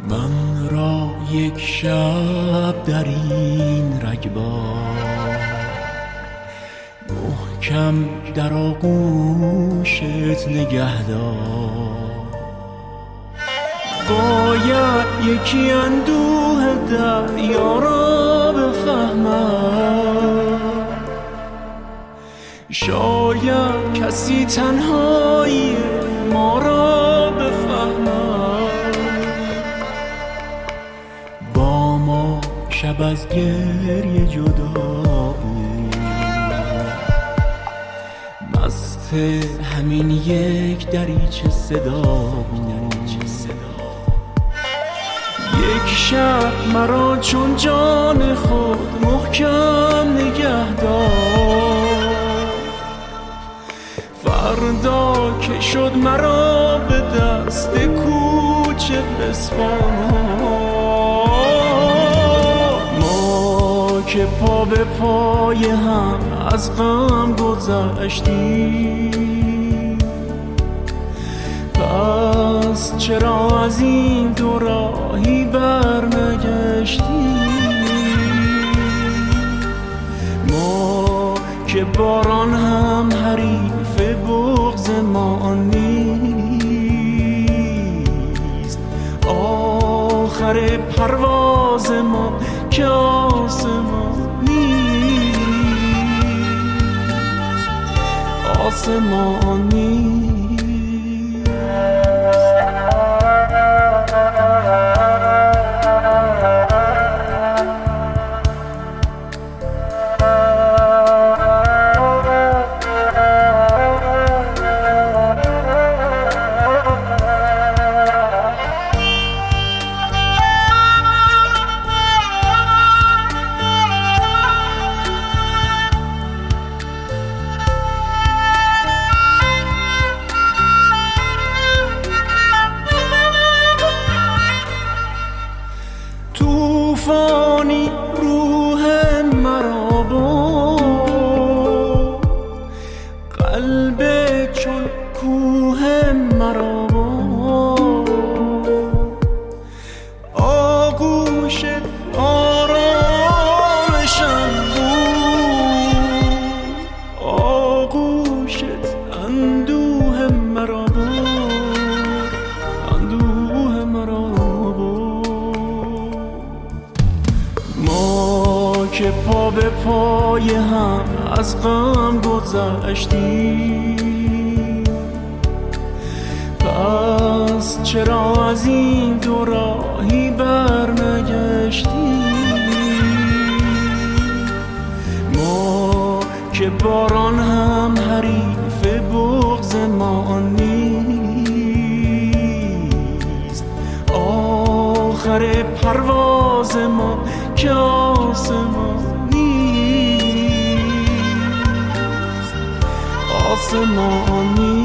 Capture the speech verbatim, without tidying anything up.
من را یک شب در این رگبار محکم در آغوشت نگه دار. باید یکی اندوه دریا را بفهمد، شاید کسی تنهایی ما را بفهمد. با ما شب از گریه جدا بود، مست همین یک دریچه صدا بود. یک شب مرا چون جان خود محکم نگه دار، فردا که شد مرا به دست کوچه بسپار. ما که پا به پای هم از غم گذشتیم، پس چرا از این دو راهی برنگشتیم؟ ما که باران هم حریف بغض ما نیست، آخر پرواز ما که آسمان نیست، آسمان نیست. طوفانی روح مرا برد، قلب چون کوه مرا برد. آغوشت آرامشم بود، آغوشت اندوه مرا برد، اندوه مرا برد. ما که پا به پای هم از غم گذشتیم، پس چرا از این دو راهی برنگشتیم؟ ما که باران هم حریف بغض ما نیست، آخر پرواز ما که آسمان نیست، آسمان نیست.